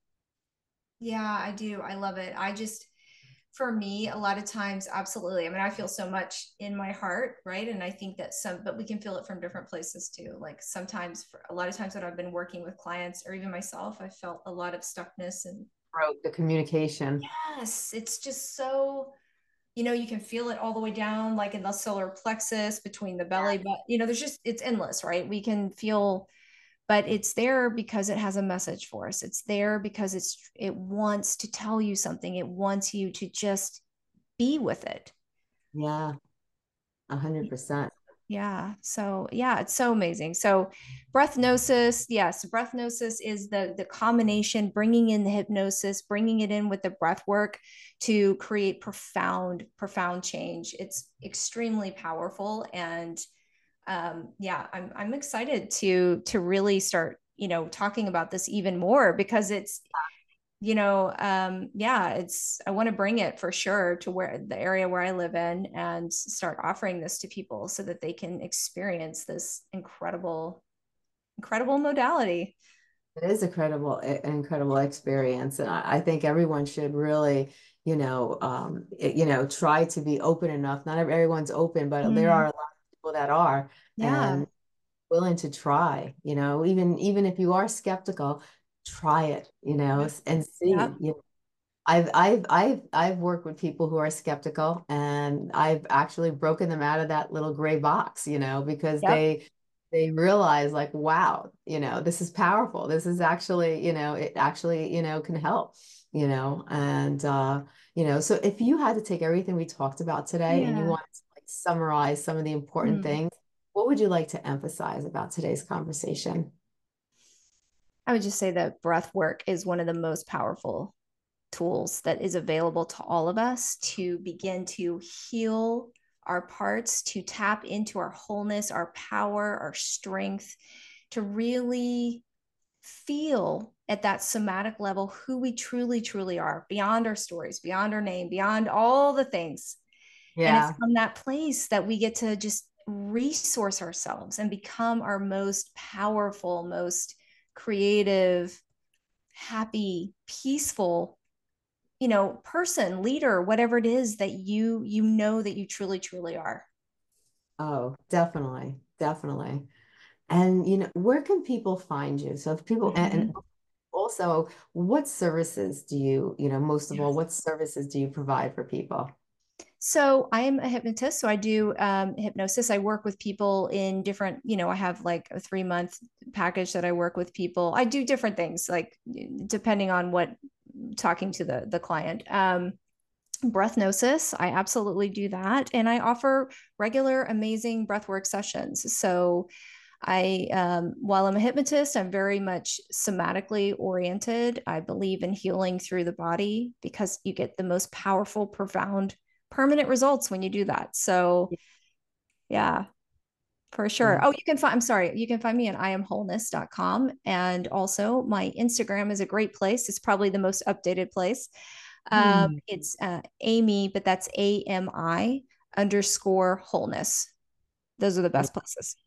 Yeah, I do. I love it. I just, for me, a lot of times, absolutely. I mean, I feel so much in my heart, right? And I think that some, but we can feel it from different places too. Like sometimes, for a lot of times when I've been working with clients or even myself, I felt a lot of stuckness. And Throat, the communication. yes, it's just so, you know, you can feel it all the way down, like in the solar plexus between the belly, but you know, there's just, it's endless, right? We can feel, but it's there because it has a message for us. It's there because it's, it wants to tell you something. It wants you to just be with it. Yeah, a hundred percent. Yeah. So yeah, it's so amazing. So breathnosis, yes, breathnosis is the the combination, bringing in the hypnosis, bringing it in with the breath work to create profound, profound change. It's extremely powerful, and um, yeah, I'm I'm excited to to really start, you know, talking about this even more because it's, you know, um, yeah, it's, I want to bring it for sure to where the area where I live in and start offering this to people so that they can experience this incredible, incredible modality. It is a credible, an incredible experience, and I, I think everyone should really, you know, um, it- you know, try to be open enough. Not everyone's open, but there are Mm, a lot of people that are, yeah. and willing to try. You know, even even if you are skeptical, try it. You know, Yep. s- and Yep. see. You I've I've I've I've worked with people who are skeptical, and I've actually broken them out of that little gray box, you know, because Yep. they they realize like, wow, you know, this is powerful. This is actually, you know, it actually, you know, can help, you know, and uh, you know, so if you had to take everything we talked about today and you Yeah. wanted to like summarize some of the important Hmm. things, what would you like to emphasize about today's conversation? I would just say that breath work is one of the most powerful tools that is available to all of us to begin to heal our parts, to tap into our wholeness, our power, our strength, to really feel at that somatic level who we truly, truly are, beyond our stories, beyond our name, beyond all the things. And it's Yeah. from that place that we get to just resource ourselves and become our most powerful, most creative, happy, peaceful, you know, person, leader, whatever it is that you you know that you truly, truly are. Oh, definitely. Definitely. And you know, where can people find you? So if people and, and Mhm. also what services do you, you know, most of all, Yes. what services do you provide for people? So I am a hypnotist. So I do um, hypnosis. I work with people in different, you know, I have like a three month package that I work with people. I do different things, like depending on what talking to the the client. Um, breathnosis, I absolutely do that, and I offer regular, amazing breathwork sessions. So I, um, while I'm a hypnotist, I'm very much somatically oriented. I believe in healing through the body because you get the most powerful, profound, permanent results when you do that. So, yeah, for sure. Yeah. Oh, you can find, I'm sorry, you can find me at i am wholeness dot com. And also, my Instagram is a great place. It's probably the most updated place. Um, Hmm. it's uh, Amy, but that's A M I underscore wholeness. Those are the I, best places.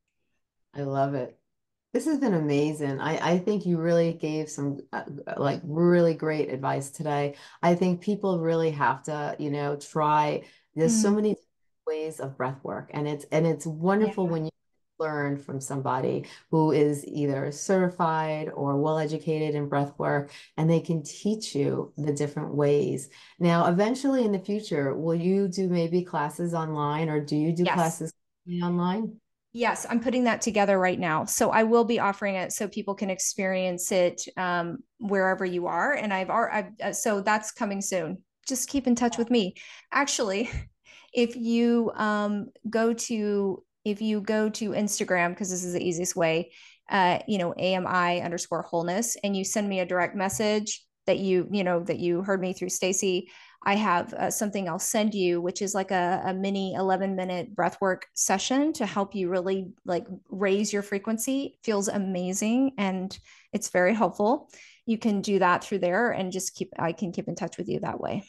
I love it. This has been amazing. I, I think you really gave some uh, like really great advice today. I think people really have to, you know, try. There's so Mm, many ways of breath work, and it's and it's yeah. wonderful when you learn from somebody who is either certified or well educated in breath work, and they can teach you the different ways. Now, eventually in the future, will you do maybe classes online, or do you do Yes. classes online? Yes, I'm putting that together right now. So I will be offering it so people can experience it um, wherever you are. And I've, I've uh, so that's coming soon. Just keep in touch with me. Actually, if you um, go to if you go to Instagram, because this is the easiest way, uh, you know, A M I underscore wholeness, and you send me a direct message that you you know that you heard me through Stacy. I have uh, something I'll send you, which is like a, a mini eleven minute breathwork session to help you really like raise your frequency. It feels amazing and it's very helpful. You can do that through there and just keep, I can keep in touch with you that way.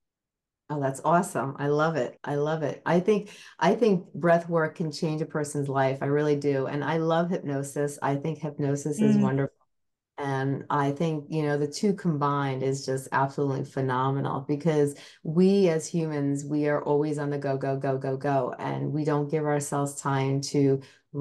Oh, that's awesome. I love it. I love it. I think I think breath work can change a person's life. I really do. And I love hypnosis. I think hypnosis is Mm, wonderful. And I think, you know, the two combined is just absolutely phenomenal because we as humans, we are always on the go, go, go, go, go. And we don't give ourselves time to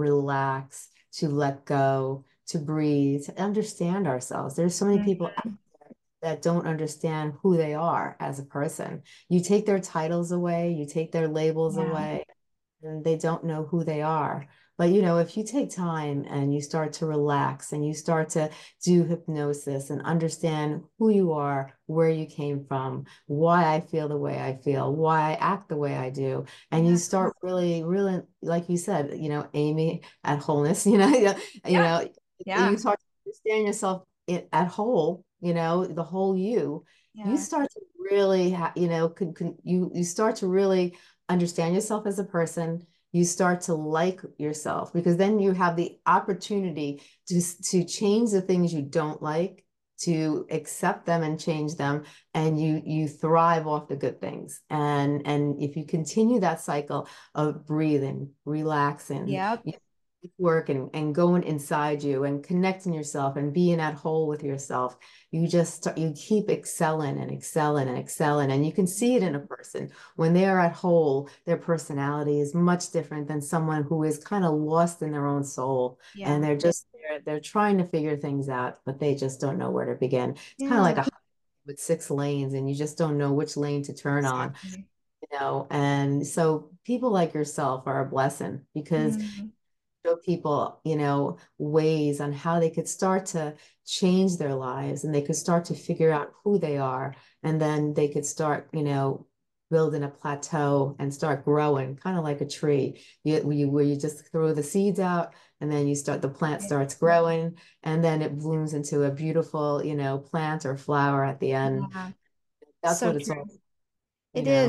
relax, to let go, to breathe, to understand ourselves. There's so many people mhm. that don't understand who they are as a person. You take their titles away, you take their labels Yeah. away, and they don't know who they are. But you know, if you take time and you start to relax and you start to do hypnosis and understand who you are, where you came from, why I feel the way I feel, why I act the way I do, and you Yeah. start really, really, like you said, you know, Amy at wholeness, you know, you Yeah. know, you Yeah. start to understand yourself in, at whole, you know, the whole you, you Yeah. start to really, ha you know, can, can you you start to really understand yourself as a person. You start to like yourself because then you have the opportunity to, to change the things you don't like, to accept them and change them, and you you thrive off the good things. And and if you continue that cycle of breathing, relaxing, Yep. work and, and going inside you and connecting yourself and being at whole with yourself, you just start, you keep excelling and excelling and excelling, and you can see it in a person when they are at whole. Their personality is much different than someone who is kind of lost in their own soul, and Yeah. they're just they're, they're trying to figure things out, but they just don't know where to begin. It's kind of like Yeah. a highway with six lanes and you just don't know which lane to turn on, Exactly. you know. And so people like yourself are a blessing because Mm, show people, you know, ways on how they could start to change their lives and they could start to figure out who they are. And then they could start, you know, building a plateau and start growing, kind of like a tree. You, where you, where you just throw the seeds out and then you start, the plant yeah. starts growing and then it blooms into a beautiful, you know, plant or flower at the end. Yeah. That's So what it's true. all, you It know. is.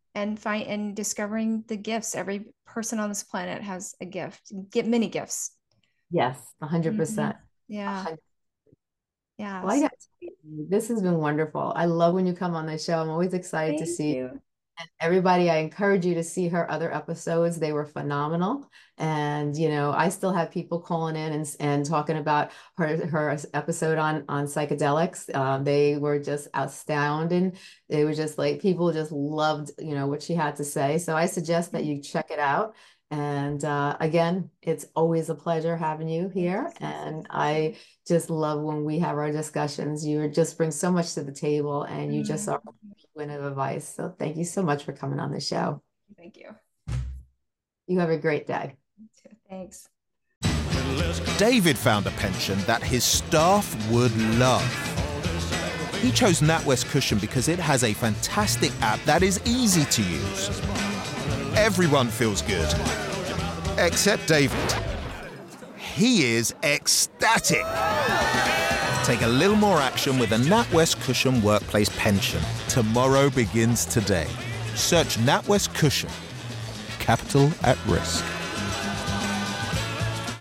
and find and discovering the gifts. Every person on this planet has a gift. Get many gifts. Yes, one hundred percent. Mm-hmm. Yeah. one hundred percent. Yeah. Well, I got to meet you. This has been wonderful. I love when you come on the show. I'm always excited Thank to see you. And everybody, I encourage you to see her other episodes. They were phenomenal. And, you know, I still have people calling in and, and talking about her, her episode on, on psychedelics. Um, they were just astounding. They were just like, people just loved, you know, what she had to say. So I suggest that you check it out. And uh, again, it's always a pleasure having you here. And I just love when we have our discussions. You just bring so much to the table, and you just are a win of advice. So thank you so much for coming on the show. Thank you. You have a great day. Thanks. David found a pension that his staff would love. He chose NatWest Cushion because it has a fantastic app that is easy to use. Everyone feels good, except David. He is ecstatic. Take a little more action with a NatWest Cushion workplace pension. Tomorrow begins today. Search NatWest Cushion. Capital at risk.